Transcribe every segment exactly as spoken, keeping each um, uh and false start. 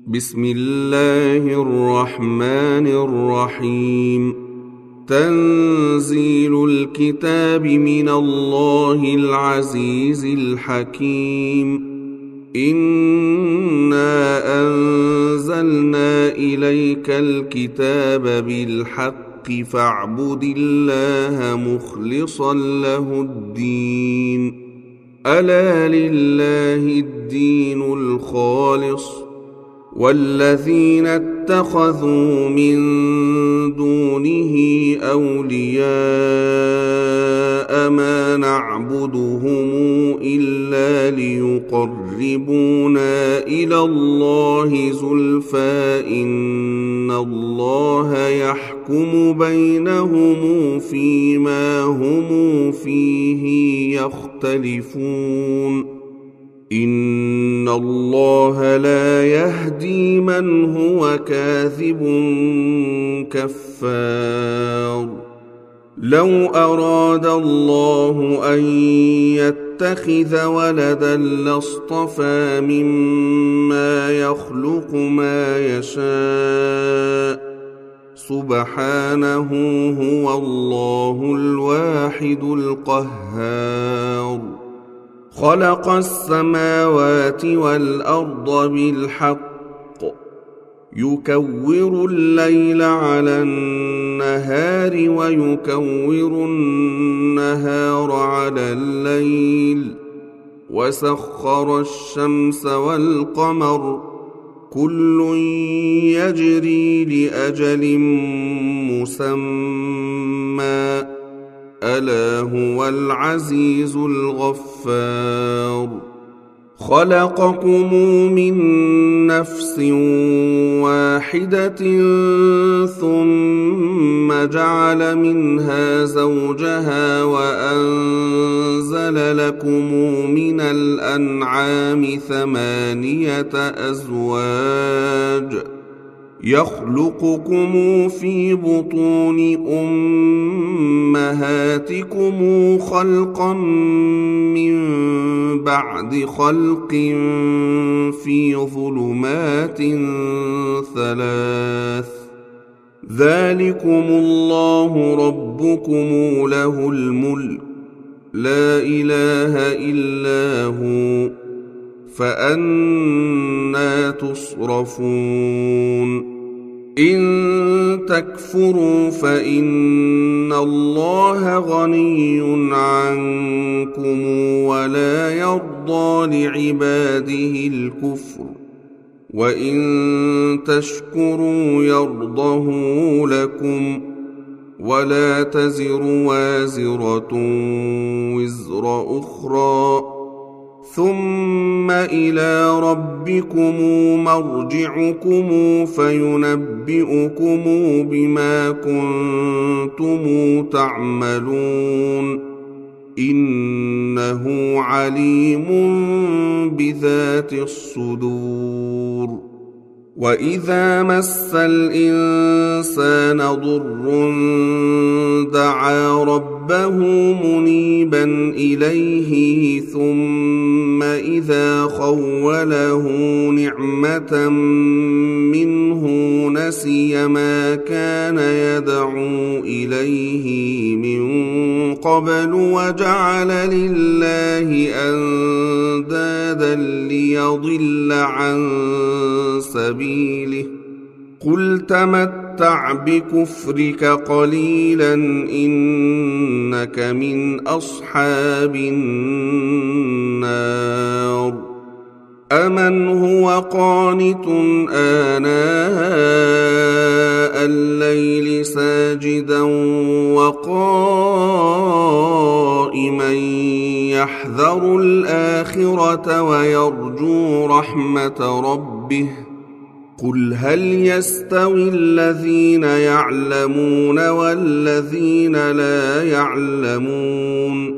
بسم الله الرحمن الرحيم. تنزيل الكتاب من الله العزيز الحكيم. إنا أنزلنا إليك الكتاب بالحق فاعبد الله مخلصا له الدين. ألا لله الدين الخالص، والذين اتخذوا من دونه أولياء ما نعبدهم إلا ليقربونا إلى الله زلفى إن الله يحكم بينهم فيما هم فيه يختلفون. إن الله لا يهدي من هو كاذب كفار. لو أراد الله أن يتخذ ولدا لاصطفى مما يخلق ما يشاء سبحانه، هو الله الواحد القهار. خلق السماوات والأرض بالحق، يكور الليل على النهار ويكور النهار على الليل، وسخر الشمس والقمر كل يجري لأجل مسمى، ألا هو العزيز الغفار. خلقكم من نفس واحدة ثم جعل منها زوجها وأنزل لكم من الأنعام ثمانية أزواج يخلقكم في بطون أمهاتكم خلقا من بعد خلق في ظلمات ثلاث، ذلكم الله ربكم له الملك لا إله إلا هو، فأنى تصرفون. إن تكفروا فإن الله غني عنكم ولا يرضى لعباده الكفر، وإن تشكروا يرضه لكم، ولا تزر وازرة وزر أخرى، ثم إلى ربكم مرجعكم فينبئكم بما كنتم تعملون، إنه عليم بذات الصدور. وإذا مس الإنسان ضر دعا ربه منيبا إليه ثم إذا خوله نعمة منه نسي ما كان يدعو إليه من قبل وجعل لله أندادا ليضل عن سبيله. قل تمتع بكفرك قليلا إنك من أصحاب النار. أمن هو قانت آناء الليل ساجدا وقائما يحذر الآخرة ويرجو رحمة ربه. قل هل يستوي الذين يعلمون والذين لا يعلمون؟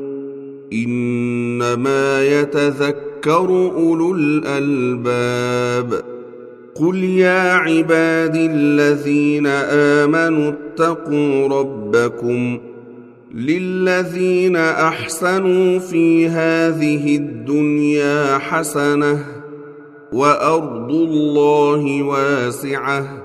إنما يتذكر أولو الألباب. قل يا عبادي الذين آمنوا اتقوا ربكم للذين أحسنوا في هذه الدنيا حسنة وأرض الله واسعة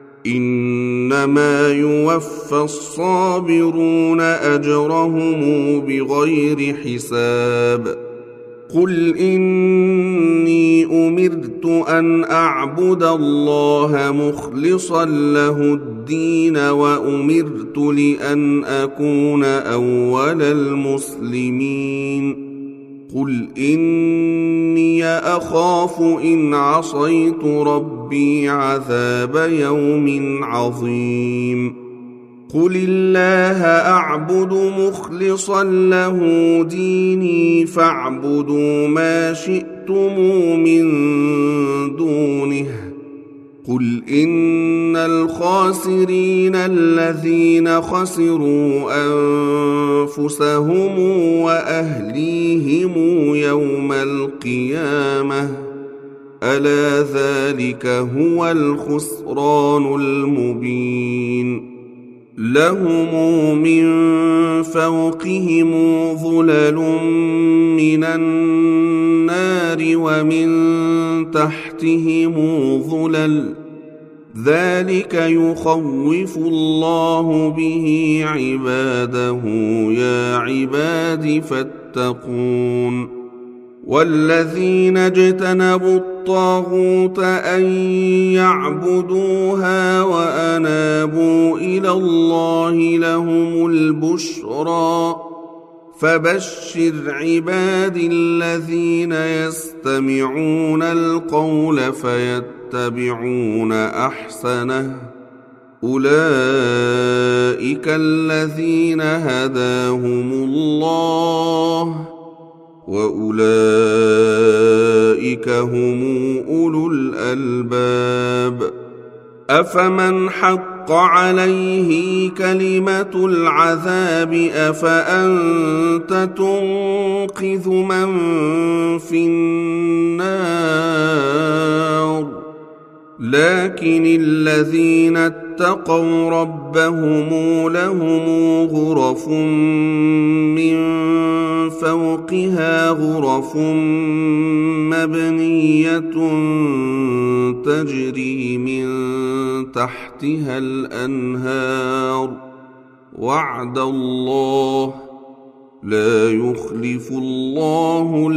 إنما يوفى الصابرون أجرهم بغير حساب قل إني أمرت أن أعبد الله مخلصا له الدين وأمرت لأن أكون أول المسلمين قل إني أخاف إن عصيت ربي عذاب يوم عظيم قل الله أعبد مخلصا له ديني فاعبدوا ما شئتم من دونه قل إن الخاسرين الذين خسروا أنفسهم وأهليهم يوم القيامة ألا ذلك هو الخسران المبين لهم من فوقهم ظلل من النار ومن تحتهم ظلل ذلك يخوف الله به عباده يا عباد فاتقون والذين اجتنبوا الطاغوت أن يعبدوها وأنابوا إلى الله لهم البشرى فبشر عبادي الذين يستمعون القول فيتبعون أحسنه أولئك الذين هداهم الله وأولئك هم أولو الألباب أفمن حق عليه كلمة العذاب أفأنت تنقذ من في النار لكن الذين اتقوا ربهم لهم غرف من فوقها غرف مبنية تجري من تحتها الأنهار وعد الله لا يخلف الله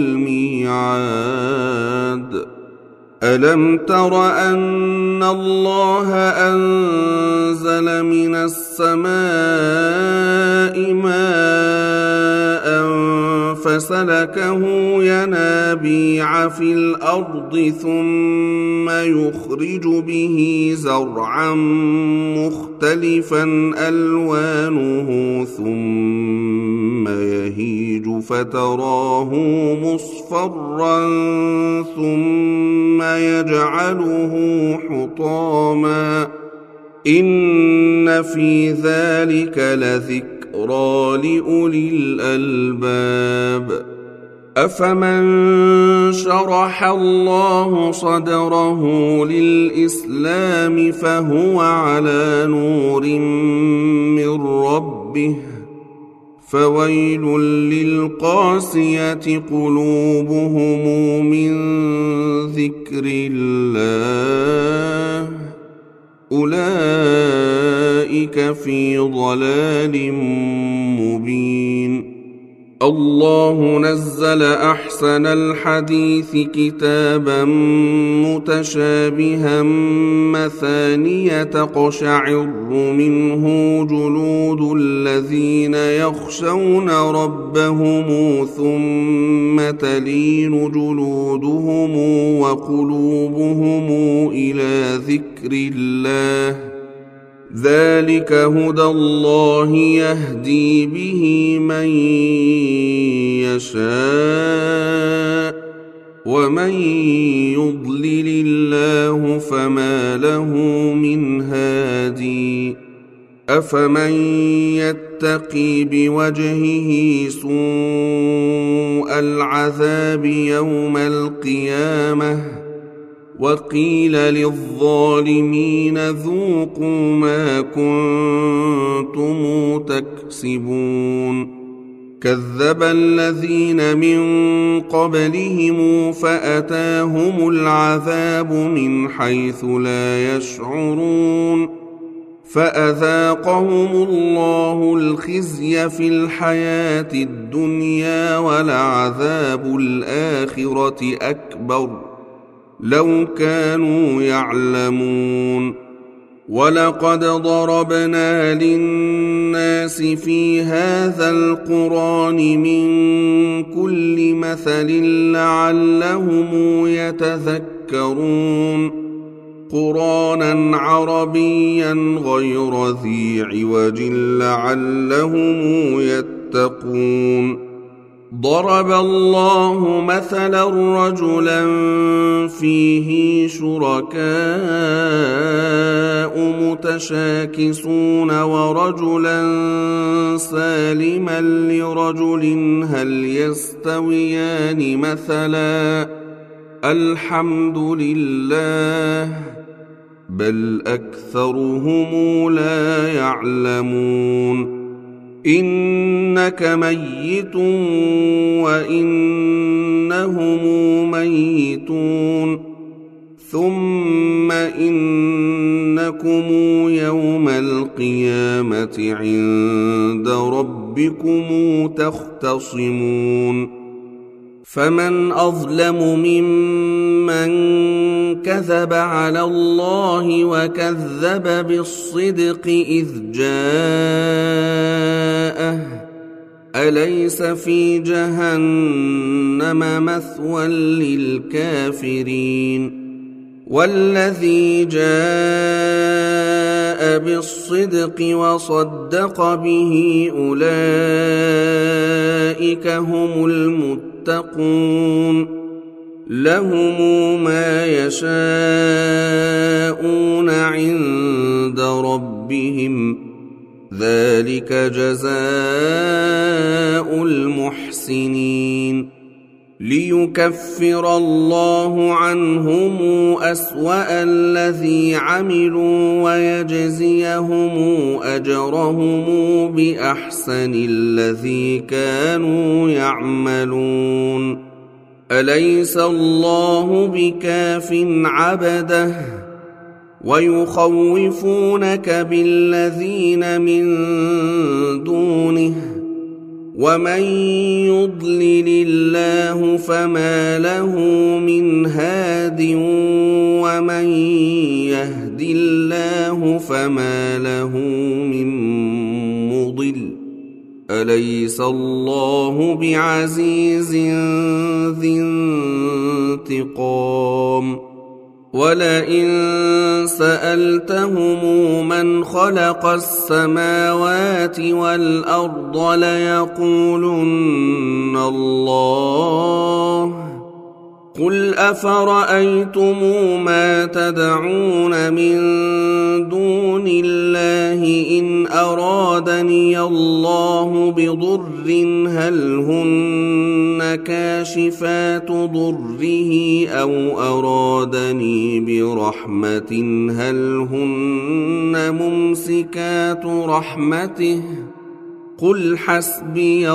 الميعاد ألم تر أن الله أنزل من السماء ماء فسلكه ينابيع في الأرض ثم يخرج به زرعا مختلفا ألوانه ثم يهيج فتراه مصفرا ثم يجعله حطاما إن في ذلك لذكرى لأولي الألباب أفمن شرح الله صدره للإسلام فهو على نور من ربه فويل للقاسية قلوبهم من ذكر الله أولئك في ضلال مبين الله نزل أحسن الحديث كتابا متشابها مثانية تقشعر منه جلود الذين يخشون ربهم ثم تلين جلودهم وقلوبهم إلى ذكر الله ذلك هدى الله يهدي به من يشاء ومن يضلل الله فما له من هادي أفمن يتقي بوجهه سوء العذاب يوم القيامة وقيل للظالمين ذوقوا ما كنتم تكسبون كذب الذين من قبلهم فأتاهم العذاب من حيث لا يشعرون فأذاقهم الله الخزي في الحياة الدنيا ولعذاب الآخرة أكبر لو كانوا يعلمون ولقد ضربنا للناس في هذا القرآن من كل مثل لعلهم يتذكرون قرآنا عربيا غير ذي عوج لعلهم يتقون ضرب الله مثلا رجلا فيه شركاء متشاكسون ورجلا سالما لرجل هل يستويان مثلا الحمد لله بل أكثرهم لا يعلمون إنك ميت وإنهم ميتون ثم إنكم يوم القيامة عند ربكم تختصمون فمن أظلم ممن كذب على الله وكذب بالصدق إذ جاءه أليس في جهنم مثوى للكافرين والذي جاء بالصدق وصدق به أولئك هم المتقون لهم ما يشاءون عند ربهم ذلك جزاء المحسنين ليكفر الله عنهم أسوأ الذي عملوا ويجزيهم أجرهم بأحسن الذي كانوا يعملون أليس الله بكاف عبده ويخوفونك بالذين من دونه ومن يضلل الله فما له من هاد ومن يهد الله فما له من مضل أليس الله بعزيز ذي انتقام ولئن سألتهم من خلق السماوات والأرض ليقولن الله قل أفرأيتم ما تدعون من دون الله إن أرادني الله بضر هل هن كاشفات ضره أو أرادني برحمة هل هن ممسكات رحمته قل حسبي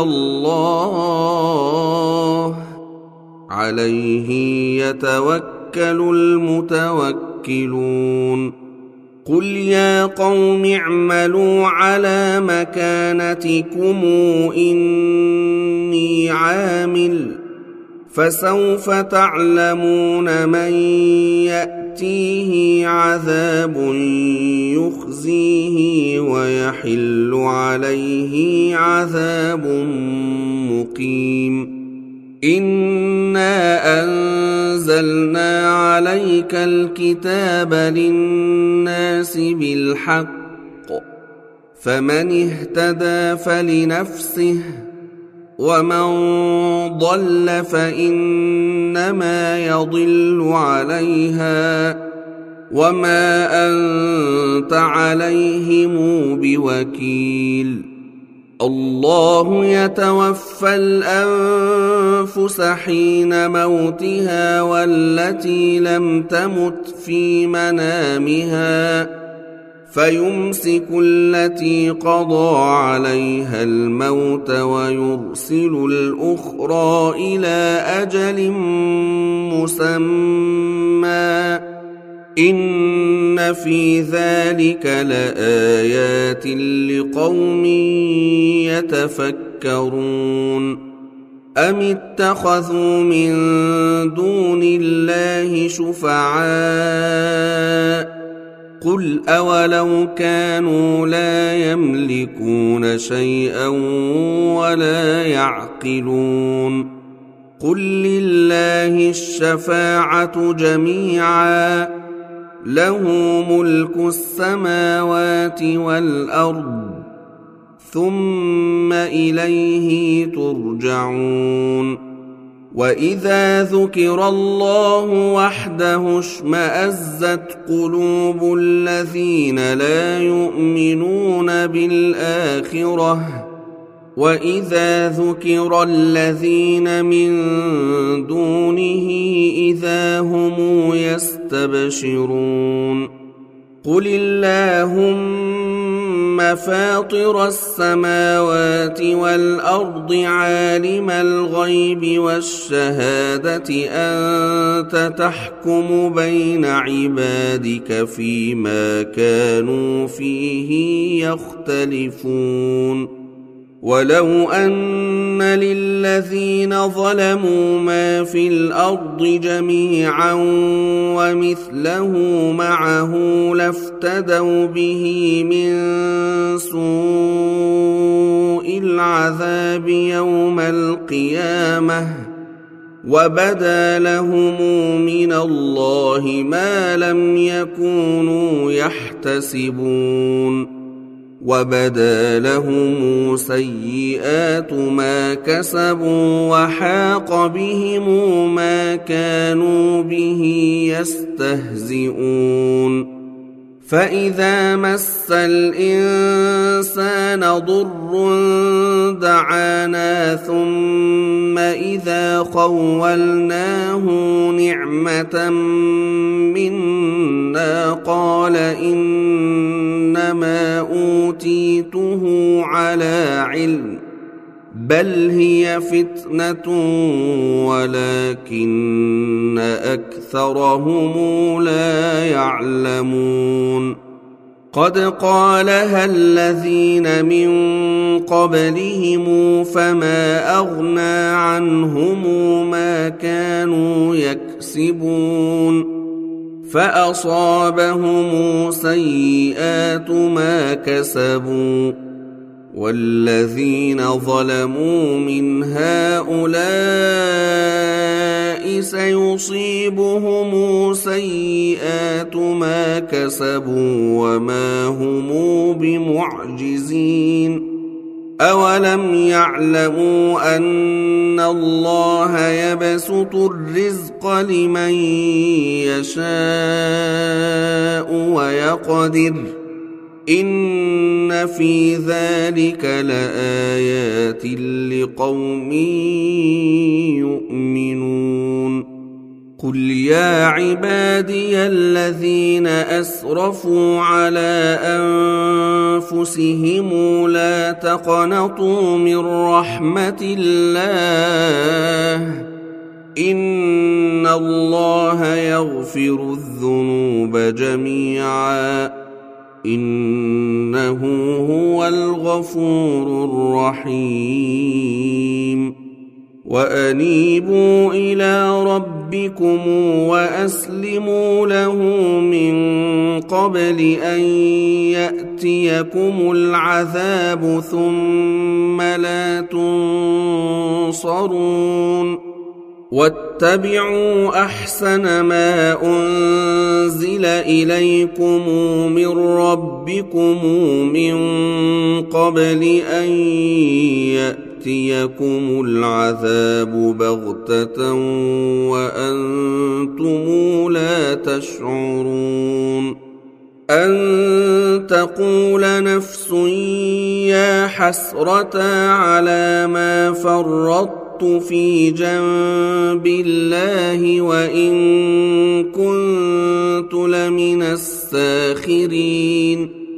الله عليه يتوكل المتوكلون قل يا قوم اعملوا على مكانتكم إني عامل فسوف تعلمون من يأتيه عذاب يخزيه ويحل عليه عذاب مقيم إنا أنزلنا عليك الكتاب للناس بالحق فمن اهتدى فلنفسه ومن ضل فإنما يضل عليها وما أنت عليهم بوكيل الله يتوفى الأنفس حين موتها والتي لم تمت في منامها فيمسك التي قضى عليها الموت ويرسل الأخرى إلى أجل مسمى إن في ذلك لآيات لقوم يتفكرون أم اتخذوا من دون الله شفعاء قل أولو كانوا لا يملكون شيئا ولا يعقلون قل لله الشفاعة جميعا له ملك السماوات والأرض ثم إليه ترجعون وإذا ذكر الله وحده اشمأزت قلوب الذين لا يؤمنون بالآخرة وإذا ذكر الذين من دونه إذا هم يستبشرون قل اللهم فاطر السماوات والأرض عالم الغيب والشهادة أنت تحكم بين عبادك فيما كانوا فيه يختلفون ولو أن للذين ظلموا ما في الأرض جميعا ومثله معه لافتدوا به من سوء العذاب يوم القيامة وبدا لهم من الله ما لم يكونوا يحتسبون وبدا لهم سيئات ما كسبوا وحاق بهم ما كانوا به يستهزئون فإذا مس الإنسان ضر دعانا ثم إذا خولناه نعمة منا قال إنما أوتيته على علم بل هي فتنة ولكن أكثرهم لا يعلمون قد قالها الذين من قبلهم فما أغنى عنهم ما كانوا يكسبون فأصابهم سيئات ما كسبوا والذين ظلموا من هؤلاء سيصيبهم سيئات ما كسبوا وما هم بمعجزين أولم يعلموا أن الله يبسط الرزق لمن يشاء ويقدر إن في ذلك لآيات لقوم يؤمنون قل يا عبادي الذين أسرفوا على أنفسهم لا تقنطوا من رحمة الله إن الله يغفر الذنوب جميعا إنه هو الغفور الرحيم وأنيبوا إلى ربكم وأسلموا له من قبل أن يأتيكم العذاب ثم لا تنصرون واتبعوا أحسن ما أنزل إليكم من ربكم من قبل أن يأتيكم العذاب بغتة وأنتم لا تشعرون أن تقول نفس يا حسرة على ما فرطت في جنب الله وإن كنت لمن الساخرين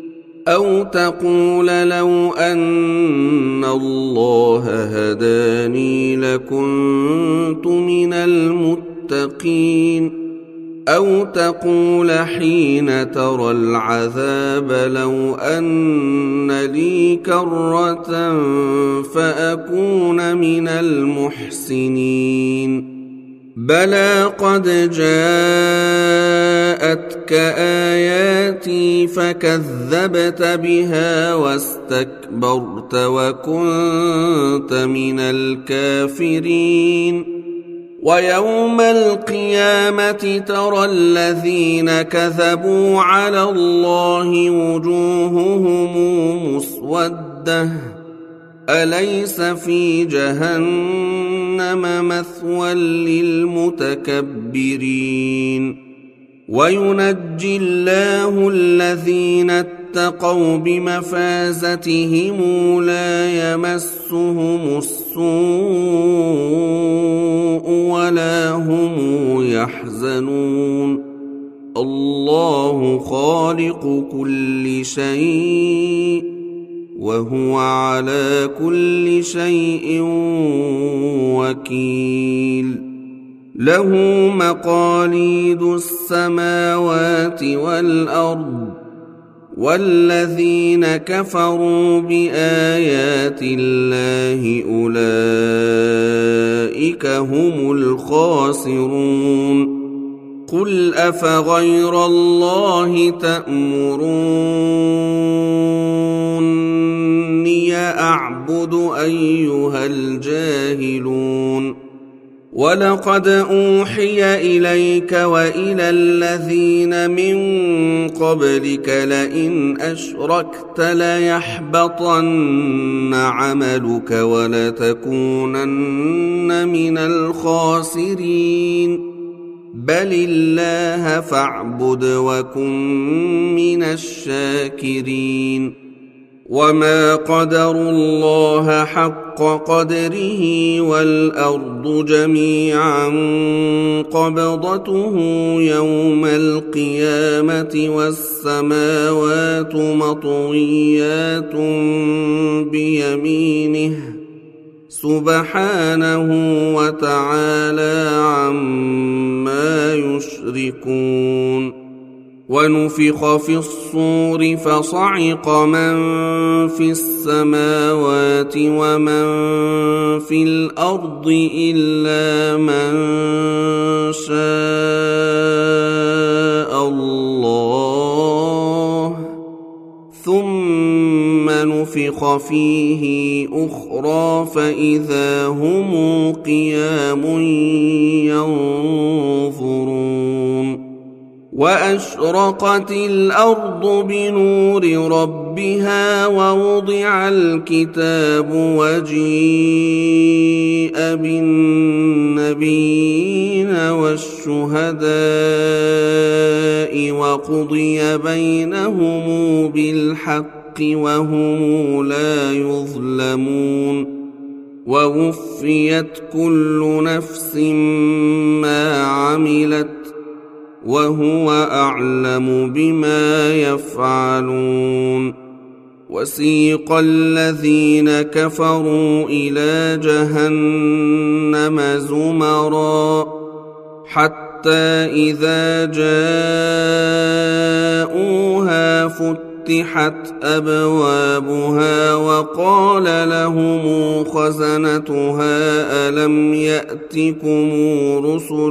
أو تقول لو أن الله هداني لكنت من المتقين أو تقول حين ترى العذاب لو أن لي كرة فأكون من المحسنين بلى قد جاءتك آياتي فكذبت بها واستكبرت وكنت من الكافرين ويوم القيامة ترى الذين كذبوا على الله وجوههم مسودة أليس في جهنم مثوى للمتكبرين وينجي الله الذين اتقوا بمفازتهم لا يمسهم السوء ولا هم يحزنون الله خالق كل شيء وهو على كل شيء وكيل له مقاليد السماوات والأرض والذين كفروا بآيات الله أولئك هم الخاسرون قل أفغير الله تأمروني أعبد أيها الجاهلون ولقد أوحي إليك وإلى الذين من قبلك لئن أشركت ليحبطن عملك ولتكونن من الخاسرين بل الله فاعبد وكن من الشاكرين وما قدروا الله حق قدره والأرض جميعا قبضته يوم القيامة والسماوات مطويات بيمينه سبحانه وتعالى عما يشركون ونفخ في الصور فصعق من في السماوات ومن في الأرض إلا من شاء الله ثم نفخ فيه أخرى فإذا هم قيام ينظرون وأشرقت الأرض بنور ربها ووضع الكتاب وجيء بالنبيين والشهداء وقضي بينهم بالحق وهم لا يظلمون ووفيت كل نفس ما عملت وهو أعلم بما يفعلون وسيق الذين كفروا إلى جهنم زمرا حتى إذا جاءوها فتحت أبوابها وقال لهم خزنتها ألم يأتكم رسل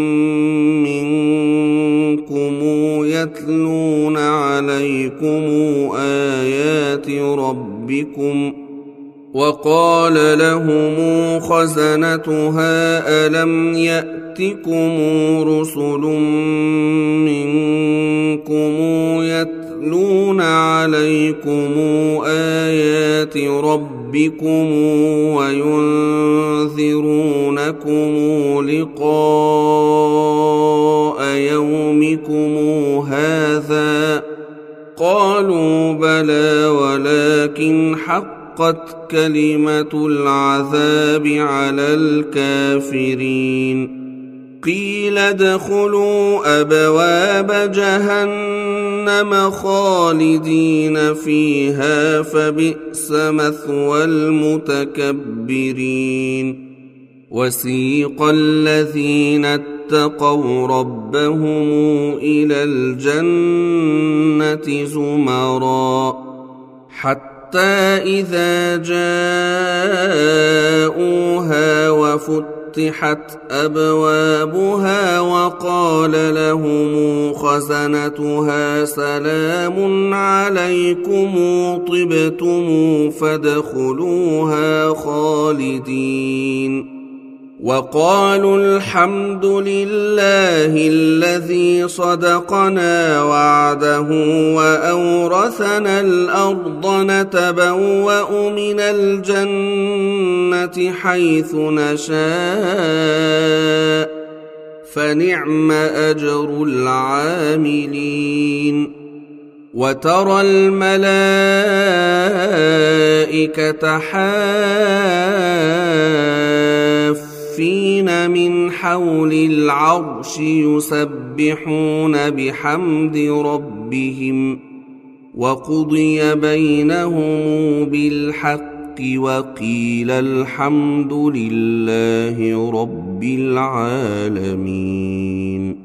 منكم يتلون عليكم آيات ربكم وقال لهم خزنتها ألم يأتكم رسل منكم يتلون عليكم آيات ربكم وينذرونكم لقاء يومكم هذا قالوا بلى ولكن حقت كلمة العذاب على الكافرين قيل ادخلوا أبواب جهنم خالدين فيها فبئس مثوى المتكبرين وسيق الذين اتقوا ربهم إلى الجنة زمرا حتى إذا جاءوها وفتحت أبوابها وقال لهم خزنتها سلام عليكم طبتم فادخلوها خالدين وقالوا الحمد لله الذي صدقنا وعده وأورثنا الأرض نتبوأ من الجنة حيث نشاء فنعم أجر العاملين وترى الملائكة حافين من حول العرش يسبحون بحمد ربهم وقضي بينهم بالحق وقيل الحمد لله رب العالمين.